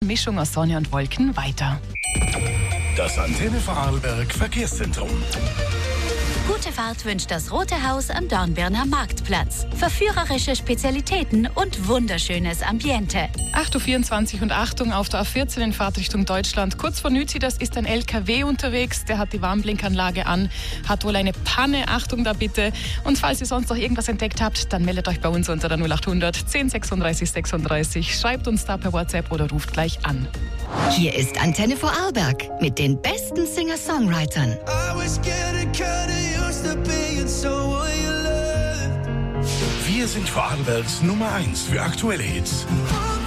Mischung aus Sonne und Wolken weiter. Das Antenne Vorarlberg Verkehrszentrum. Gute Fahrt wünscht das Rote Haus am Dornbirner Marktplatz. Verführerische Spezialitäten und wunderschönes Ambiente. 8.24 Uhr und Achtung auf der A14 in Fahrtrichtung Deutschland. Kurz vor Nüzi, das ist ein LKW unterwegs, der hat die Warnblinkanlage an, hat wohl eine Panne, Achtung da bitte. Und falls ihr sonst noch irgendwas entdeckt habt, dann meldet euch bei uns unter der 0800 10 36 36. Schreibt uns da per WhatsApp oder ruft gleich an. Hier ist Antenne Vorarlberg mit den besten Singer-Songwritern. Wir sind Vorarlbergs Nummer 1 für aktuelle Hits.